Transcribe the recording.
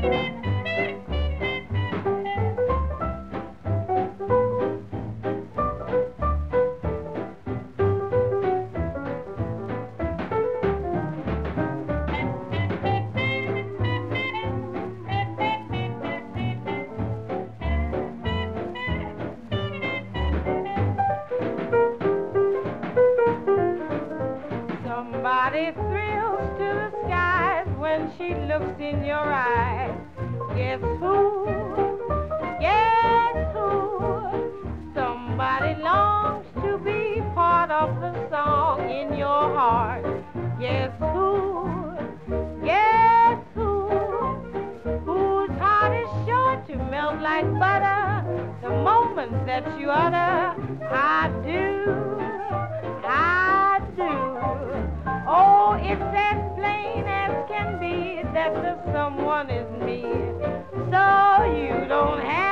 Somebody thrills to the skies when she looks in your eyes. Guess who? Guess who? Somebody longs to be part of the song in your heart. Guess who? Guess who? Whose heart is sure to melt like butter the moment that you utter, I do, I do. Oh, it's as plain as can be that the someone is me. So you don't have